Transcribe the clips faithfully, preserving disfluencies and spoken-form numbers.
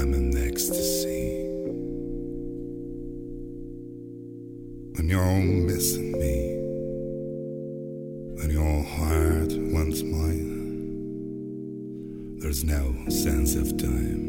I'm in ecstasy. When you're missing me, when your heart wants mine, there's no sense of time.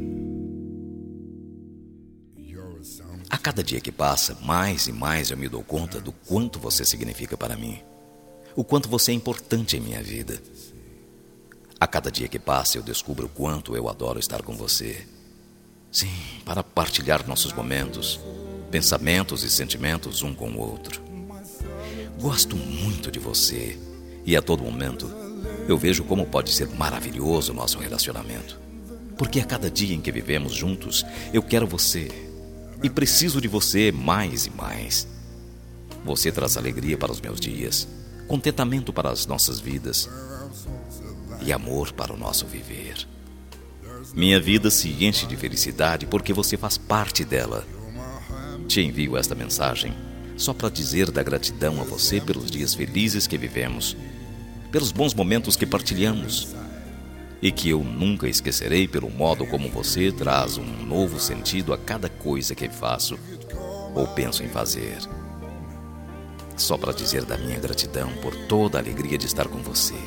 A cada dia que passa, mais e mais eu me dou conta do quanto você significa para mim, o quanto você é importante em minha vida. A cada dia que passa, eu descubro o quanto eu adoro estar com você. Sim, para partilhar nossos momentos, pensamentos e sentimentos um com o outro. Gosto muito de você e a todo momento eu vejo como pode ser maravilhoso o nosso relacionamento. Porque a cada dia em que vivemos juntos, eu quero você e preciso de você mais e mais. Você traz alegria para os meus dias, contentamento para as nossas vidas e amor para o nosso viver. Minha vida se enche de felicidade porque você faz parte dela. Te envio esta mensagem só para dizer da gratidão a você pelos dias felizes que vivemos, pelos bons momentos que partilhamos, e que eu nunca esquecerei pelo modo como você traz um novo sentido a cada coisa que faço ou penso em fazer. Só para dizer da minha gratidão por toda a alegria de estar com você.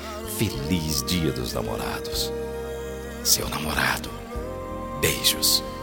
Feliz Dia dos Namorados. Seu namorado. Beijos.